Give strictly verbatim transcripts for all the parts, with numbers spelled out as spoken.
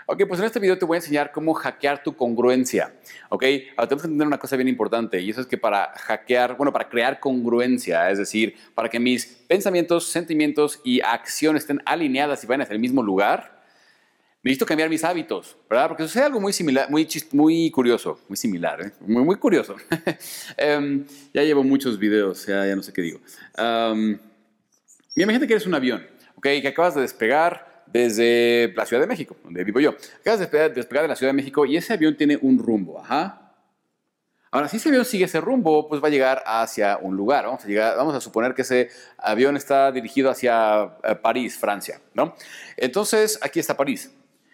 Ok, pues en este video te voy a enseñar cómo hackear tu congruencia. Ok, ahora tenemos que entender una cosa bien importante y eso es que para hackear, bueno, para crear congruencia, es decir, para que mis pensamientos, sentimientos y acciones estén alineadas y vayan hacia el mismo lugar, necesito cambiar mis hábitos, ¿verdad? Porque sucede algo muy similar, muy, chist muy curioso, muy similar, ¿eh? muy, muy curioso. um, ya llevo muchos videos, ya, ya no sé qué digo. Um, imagínate que eres un avión, ok, que acabas de despegar desde la Ciudad de México, donde vivo yo. Acabas de despegar, despegar de la Ciudad de México y ese avión tiene un rumbo, ajá. Ahora, si ese avión sigue ese rumbo, pues va a llegar hacia un lugar. Vamos a, llegar, vamos a suponer que ese avión está dirigido hacia eh, París, Francia, ¿no? Entonces, aquí está París.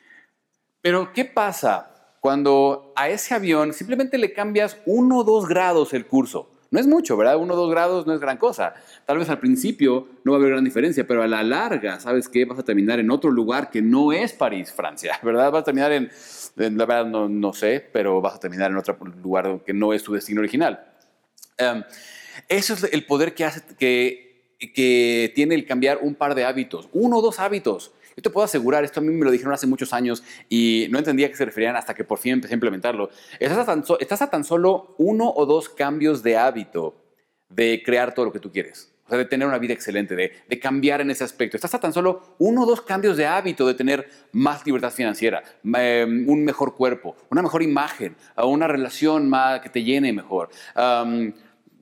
Pero, ¿qué pasa cuando a ese avión simplemente le cambias uno o dos grados el curso? No es mucho, ¿verdad? Uno o dos grados no es gran cosa. Tal vez al principio no va a haber gran diferencia, pero a la larga, ¿sabes qué? Vas a terminar en otro lugar que no es París, Francia, ¿verdad? Vas a terminar en, en la verdad no, no sé, pero vas a terminar en otro lugar que no es tu destino original. Um, eso es el poder que, hace, que, que tiene el cambiar un par de hábitos, uno o dos hábitos. Yo te puedo asegurar, esto a mí me lo dijeron hace muchos años y no entendía a qué se referían hasta que por fin empecé a implementarlo. Estás a tan, so, estás a tan solo uno o dos cambios de hábito de crear todo lo que tú quieres. O sea, de tener una vida excelente, de, de cambiar en ese aspecto. Estás a tan solo uno o dos cambios de hábito de tener más libertad financiera, eh, un mejor cuerpo, una mejor imagen, una relación más que te llene mejor. Um,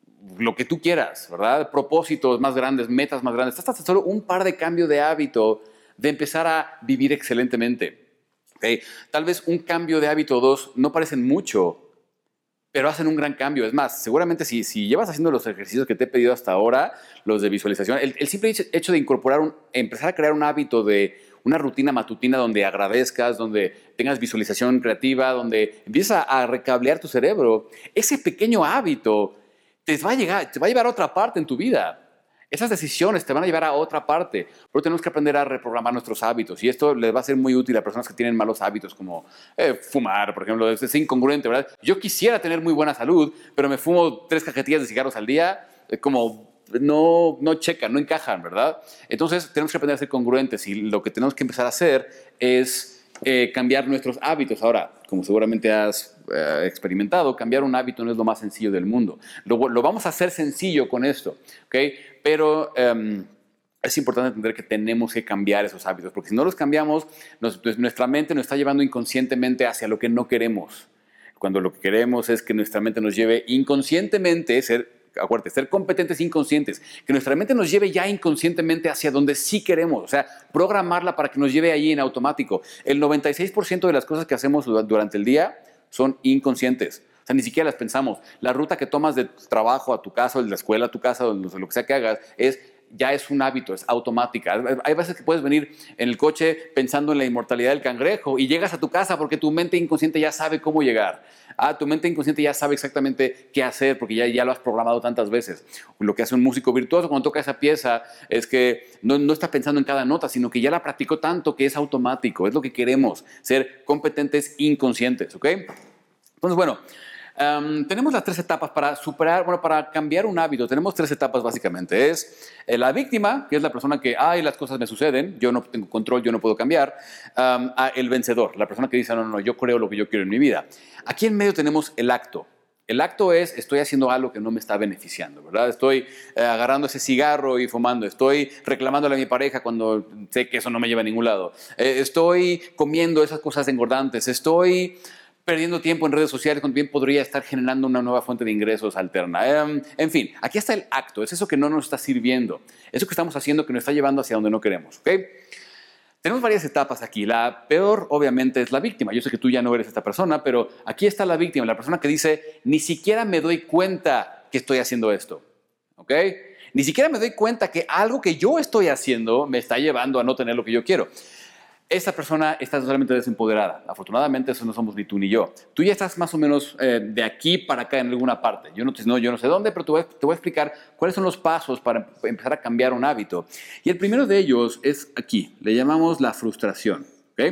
lo que tú quieras, ¿verdad? Propósitos más grandes, metas más grandes. Estás a tan solo un par de cambios de hábito de empezar a vivir excelentemente. ¿Okay? Tal vez un cambio de hábito o dos no parecen mucho, pero hacen un gran cambio. Es más, seguramente si, si llevas haciendo los ejercicios que te he pedido hasta ahora, los de visualización, el, el simple hecho de incorporar, un, empezar a crear un hábito de una rutina matutina donde agradezcas, donde tengas visualización creativa, donde empiezas a, a recablear tu cerebro, ese pequeño hábito te va a llegar, te va a llevar a otra parte en tu vida. Esas decisiones te van a llevar a otra parte, pero tenemos que aprender a reprogramar nuestros hábitos y esto les va a ser muy útil a personas que tienen malos hábitos como eh, fumar, por ejemplo, es incongruente, ¿verdad? Yo quisiera tener muy buena salud, pero me fumo tres cajetillas de cigarros al día, eh, como no, no checan, no encajan, ¿verdad? Entonces tenemos que aprender a ser congruentes y lo que tenemos que empezar a hacer es eh, cambiar nuestros hábitos. Ahora, como seguramente has eh, experimentado, cambiar un hábito no es lo más sencillo del mundo. Lo, lo vamos a hacer sencillo con esto, ¿ok? Pero um, es importante entender que tenemos que cambiar esos hábitos, porque si no los cambiamos, nos, pues nuestra mente nos está llevando inconscientemente hacia lo que no queremos. Cuando lo que queremos es que nuestra mente nos lleve inconscientemente, ser, acuérdate, ser competentes inconscientes, que nuestra mente nos lleve ya inconscientemente hacia donde sí queremos, o sea, programarla para que nos lleve allí en automático. El noventa y seis por ciento de las cosas que hacemos durante el día son inconscientes. O sea, ni siquiera las pensamos. La ruta que tomas de trabajo a tu casa, de la escuela a tu casa, o lo que sea que hagas, es, ya es un hábito, es automática. Hay veces que puedes venir en el coche pensando en la inmortalidad del cangrejo y llegas a tu casa porque tu mente inconsciente ya sabe cómo llegar. Ah, tu mente inconsciente ya sabe exactamente qué hacer porque ya, ya lo has programado tantas veces. Lo que hace un músico virtuoso cuando toca esa pieza es que no, no está pensando en cada nota, sino que ya la practicó tanto que es automático. Es lo que queremos, ser competentes inconscientes, ¿ok? Entonces, bueno, Um, tenemos las tres etapas para superar, bueno, para cambiar un hábito. Tenemos tres etapas básicamente. Es eh, la víctima, que es la persona que, ay, las cosas me suceden, yo no tengo control, yo no puedo cambiar. Um, a el vencedor, la persona que dice, no, no, no, yo creo lo que yo quiero en mi vida. Aquí en medio tenemos el acto. El acto es, estoy haciendo algo que no me está beneficiando, ¿verdad? Estoy eh, agarrando ese cigarro y fumando. Estoy reclamándole a mi pareja cuando sé que eso no me lleva a ningún lado. Eh, estoy comiendo esas cosas engordantes. Estoy perdiendo tiempo en redes sociales cuando bien podría estar generando una nueva fuente de ingresos alterna. Um, en fin, aquí está el acto. Es eso que no nos está sirviendo. Eso que estamos haciendo que nos está llevando hacia donde no queremos, ¿ok? Tenemos varias etapas aquí. La peor, obviamente, es la víctima. Yo sé que tú ya no eres esta persona, pero aquí está la víctima, la persona que dice, ni siquiera me doy cuenta que estoy haciendo esto, ¿ok? Ni siquiera me doy cuenta que algo que yo estoy haciendo me está llevando a no tener lo que yo quiero. Esta persona está totalmente desempoderada. Afortunadamente, eso no somos ni tú ni yo. Tú ya estás más o menos eh, de aquí para acá en alguna parte. Yo no, no, yo no sé dónde, pero te voy, a, te voy a explicar cuáles son los pasos para empezar a cambiar un hábito. Y el primero de ellos es aquí. Le llamamos la frustración, ¿ok?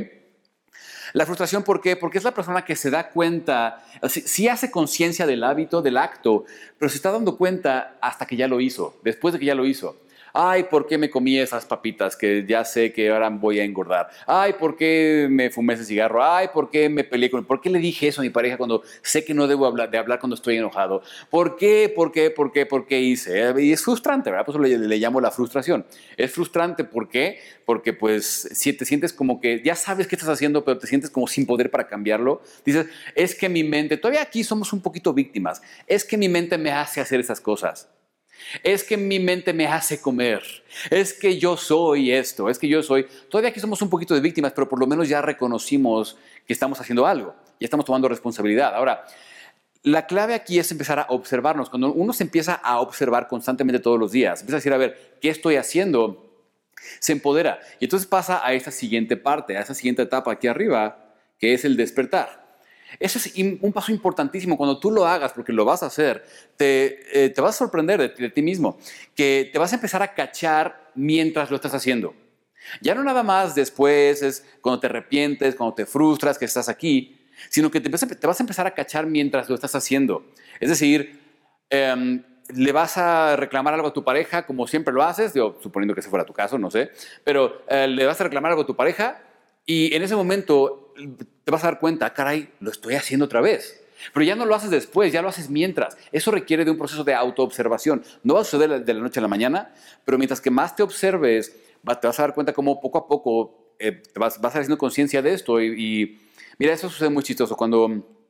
La frustración, ¿por qué? Porque es la persona que se da cuenta, sí, sí hace conciencia del hábito, del acto, pero se está dando cuenta hasta que ya lo hizo, después de que ya lo hizo. Ay, ¿por qué me comí esas papitas que ya sé que ahora voy a engordar? Ay, ¿por qué me fumé ese cigarro? Ay, ¿por qué me peleé con... ¿Por qué le dije eso a mi pareja cuando sé que no debo hablar, de hablar cuando estoy enojado? ¿Por qué? ¿Por qué? ¿Por qué? ¿Por qué hice? Y es frustrante, ¿verdad? Por eso le, le llamo la frustración. Es frustrante, ¿por qué? Porque pues si te sientes como que ya sabes qué estás haciendo, pero te sientes como sin poder para cambiarlo. Dices, es que mi mente, todavía aquí somos un poquito víctimas, es que mi mente me hace hacer esas cosas. Es que mi mente me hace comer. Es que yo soy esto. Es que yo soy... Todavía aquí somos un poquito de víctimas, pero por lo menos ya reconocimos que estamos haciendo algo. Ya estamos tomando responsabilidad. Ahora, la clave aquí es empezar a observarnos. Cuando uno se empieza a observar constantemente todos los días, empieza a decir, a ver, ¿qué estoy haciendo? Se empodera. Y entonces pasa a esta siguiente parte, a esa siguiente etapa aquí arriba, que es el despertar. Eso es un paso importantísimo. Cuando tú lo hagas, porque lo vas a hacer, te, eh, te vas a sorprender de, de ti mismo, que te vas a empezar a cachar mientras lo estás haciendo. Ya no nada más después, es cuando te arrepientes, cuando te frustras que estás aquí, sino que te, te vas a empezar a cachar mientras lo estás haciendo. Es decir, eh, le vas a reclamar algo a tu pareja como siempre lo haces, yo, suponiendo que ese fuera tu caso, no sé, pero eh, le vas a reclamar algo a tu pareja y en ese momento te vas a dar cuenta, caray, lo estoy haciendo otra vez. Pero ya no lo haces después, ya lo haces mientras. Eso requiere de un proceso de autoobservación. No va a suceder de la noche a la mañana, pero mientras que más te observes, te vas a dar cuenta cómo poco a poco eh, te vas, vas haciendo conciencia de esto. Y, y mira, eso sucede muy chistoso. Cuando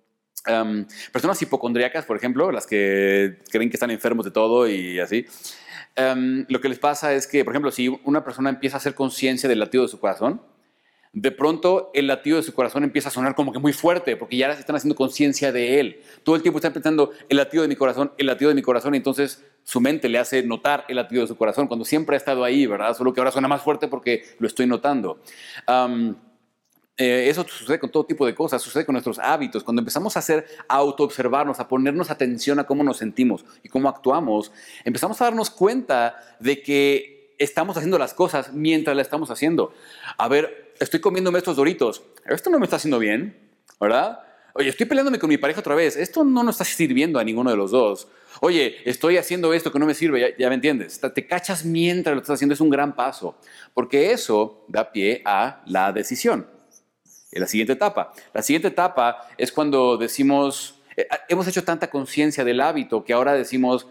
um, personas hipocondríacas, por ejemplo, las que creen que están enfermos de todo y así, um, lo que les pasa es que, por ejemplo, si una persona empieza a hacer conciencia del latido de su corazón, de pronto el latido de su corazón empieza a sonar como que muy fuerte, porque ya están haciendo conciencia de él. Todo el tiempo están pensando el latido de mi corazón, el latido de mi corazón, y entonces su mente le hace notar el latido de su corazón, cuando siempre ha estado ahí, ¿verdad? Solo que ahora suena más fuerte porque lo estoy notando. Um, eh, eso sucede con todo tipo de cosas, sucede con nuestros hábitos. Cuando empezamos a hacer, a autoobservarnos, a ponernos atención a cómo nos sentimos y cómo actuamos, empezamos a darnos cuenta de que estamos haciendo las cosas mientras las estamos haciendo. A ver, estoy comiéndome estos Doritos. Esto no me está haciendo bien, ¿verdad? Oye, estoy peleándome con mi pareja otra vez. Esto no nos está sirviendo a ninguno de los dos. Oye, estoy haciendo esto que no me sirve. Ya, ya me entiendes. Te cachas mientras lo estás haciendo. Es un gran paso. Porque eso da pie a la decisión. En la siguiente etapa. La siguiente etapa es cuando decimos... Eh, hemos hecho tanta conciencia del hábito que ahora decimos...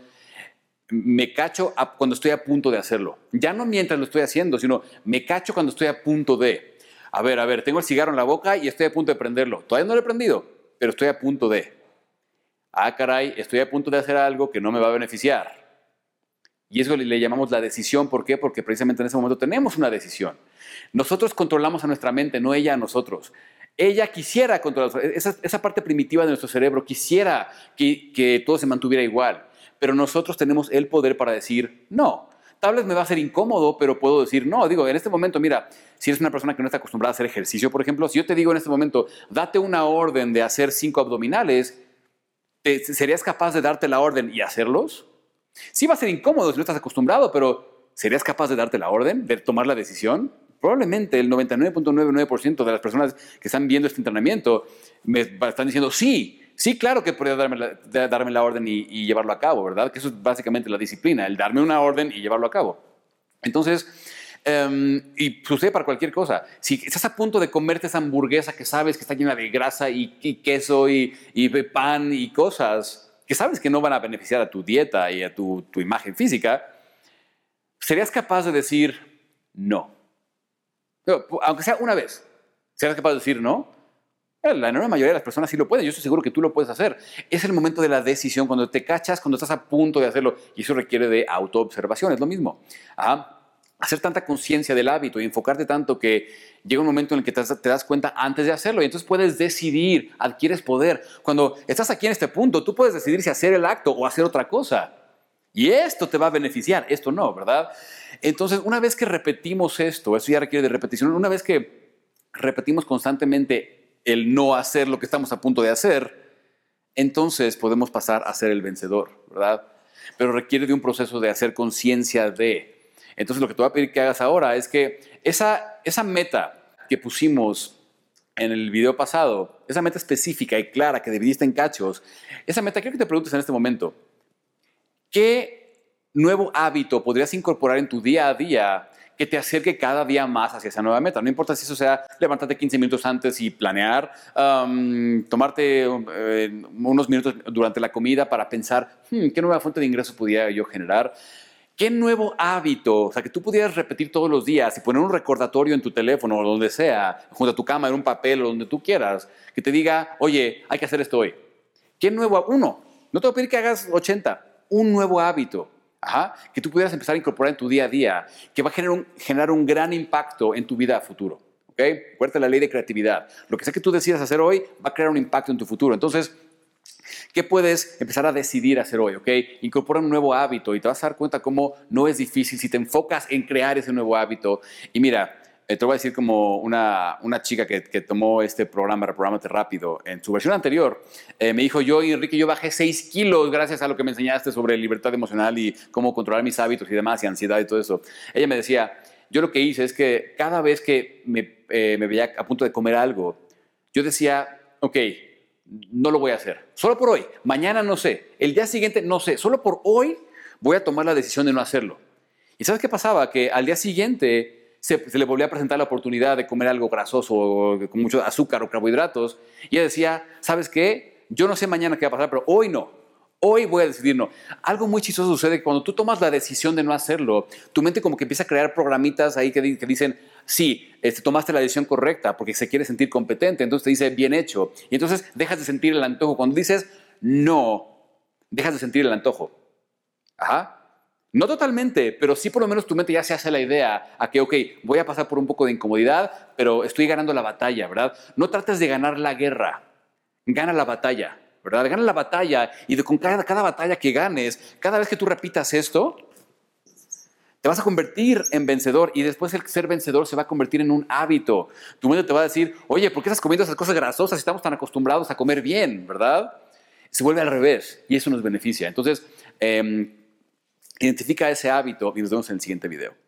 Me cacho a, cuando estoy a punto de hacerlo. Ya no mientras lo estoy haciendo, sino me cacho cuando estoy a punto de... A ver, a ver, tengo el cigarro en la boca y estoy a punto de prenderlo. Todavía no lo he prendido, pero estoy a punto de. Ah, caray, estoy a punto de hacer algo que no me va a beneficiar. Y eso le, le llamamos la decisión. ¿Por qué? Porque precisamente en ese momento tenemos una decisión. Nosotros controlamos a nuestra mente, no ella a nosotros. Ella quisiera controlar, esa, esa parte primitiva de nuestro cerebro quisiera que, que todo se mantuviera igual. Pero nosotros tenemos el poder para decir no. Tal vez me va a ser incómodo, pero puedo decir no. Digo, en este momento, mira, si eres una persona que no está acostumbrada a hacer ejercicio, por ejemplo, si yo te digo en este momento, date una orden de hacer cinco abdominales, ¿te, ¿serías capaz de darte la orden y hacerlos? Sí va a ser incómodo si no estás acostumbrado, pero ¿serías capaz de darte la orden, de tomar la decisión? Probablemente el noventa y nueve punto noventa y nueve por ciento de las personas que están viendo este entrenamiento me están diciendo sí. Sí, claro que podría darme la, darme la orden y, y llevarlo a cabo, ¿verdad? Que eso es básicamente la disciplina, el darme una orden y llevarlo a cabo. Entonces, um, y sucede para cualquier cosa. Si estás a punto de comerte esa hamburguesa que sabes que está llena de grasa y, y queso y, y pan y cosas que sabes que no van a beneficiar a tu dieta y a tu, tu imagen física, ¿serías capaz de decir no? Pero, aunque sea una vez, ¿serías capaz de decir no? La enorme mayoría de las personas sí lo pueden. Yo estoy seguro que tú lo puedes hacer. Es el momento de la decisión, cuando te cachas, cuando estás a punto de hacerlo. Y eso requiere de autoobservación, es lo mismo. Ajá. Hacer tanta conciencia del hábito y enfocarte tanto que llega un momento en el que te das, te das cuenta antes de hacerlo. Y entonces puedes decidir, adquieres poder. Cuando estás aquí en este punto, tú puedes decidir si hacer el acto o hacer otra cosa. Y esto te va a beneficiar, esto no, ¿verdad? Entonces, una vez que repetimos esto, eso ya requiere de repetición, una vez que repetimos constantemente el no hacer lo que estamos a punto de hacer, entonces podemos pasar a ser el vencedor, ¿verdad? Pero requiere de un proceso de hacer conciencia de. Entonces lo que te voy a pedir que hagas ahora es que esa, esa meta que pusimos en el video pasado, esa meta específica y clara que dividiste en cachos, esa meta quiero que te preguntes en este momento, ¿qué nuevo hábito podrías incorporar en tu día a día que te acerque cada día más hacia esa nueva meta? No importa si eso sea levantarte quince minutos antes y planear, um, tomarte uh, unos minutos durante la comida para pensar, hmm, ¿qué nueva fuente de ingresos pudiera yo generar? ¿Qué nuevo hábito, o sea, que tú pudieras repetir todos los días y poner un recordatorio en tu teléfono o donde sea, junto a tu cama, en un papel o donde tú quieras, que te diga, oye, hay que hacer esto hoy? ¿Qué nuevo? Uno, no te voy a pedir que hagas ochenta, un nuevo hábito, ajá, que tú pudieras empezar a incorporar en tu día a día, que va a generar un, generar un gran impacto en tu vida a futuro. ¿Ok? Acuérdate la ley de creatividad. Lo que sea que tú decidas hacer hoy va a crear un impacto en tu futuro. Entonces, ¿qué puedes empezar a decidir hacer hoy? ¿Ok? Incorpora un nuevo hábito y te vas a dar cuenta cómo no es difícil si te enfocas en crear ese nuevo hábito. Y mira, eh, te voy a decir como una, una chica que, que tomó este programa, Reprográmate Rápido, en su versión anterior, eh, me dijo, yo, Enrique, yo bajé seis kilos gracias a lo que me enseñaste sobre libertad emocional y cómo controlar mis hábitos y demás, y ansiedad y todo eso. Ella me decía, yo lo que hice es que cada vez que me, eh, me veía a punto de comer algo, yo decía, ok, no lo voy a hacer. Solo por hoy. Mañana no sé. El día siguiente no sé. Solo por hoy voy a tomar la decisión de no hacerlo. ¿Y sabes qué pasaba? Que al día siguiente se, se le volvía a presentar la oportunidad de comer algo grasoso o con mucho azúcar o carbohidratos. Y ella decía, ¿sabes qué? Yo no sé mañana qué va a pasar, pero hoy no. Hoy voy a decidir no. Algo muy chistoso sucede que cuando tú tomas la decisión de no hacerlo, tu mente como que empieza a crear programitas ahí que, que dicen, sí, este, tomaste la decisión correcta porque se quiere sentir competente, entonces te dice, bien hecho. Y entonces dejas de sentir el antojo. Cuando dices no, dejas de sentir el antojo. Ajá. No totalmente, pero sí por lo menos tu mente ya se hace la idea a que, ok, voy a pasar por un poco de incomodidad, pero estoy ganando la batalla, ¿verdad? No trates de ganar la guerra, gana la batalla. ¿Verdad? Gana la batalla y de, con cada, cada batalla que ganes, cada vez que tú repitas esto, te vas a convertir en vencedor y después el ser vencedor se va a convertir en un hábito. Tu mente te va a decir, oye, ¿por qué estás comiendo esas cosas grasosas si estamos tan acostumbrados a comer bien? ¿Verdad? Se vuelve al revés y eso nos beneficia. Entonces, eh, identifica ese hábito y nos vemos en el siguiente video.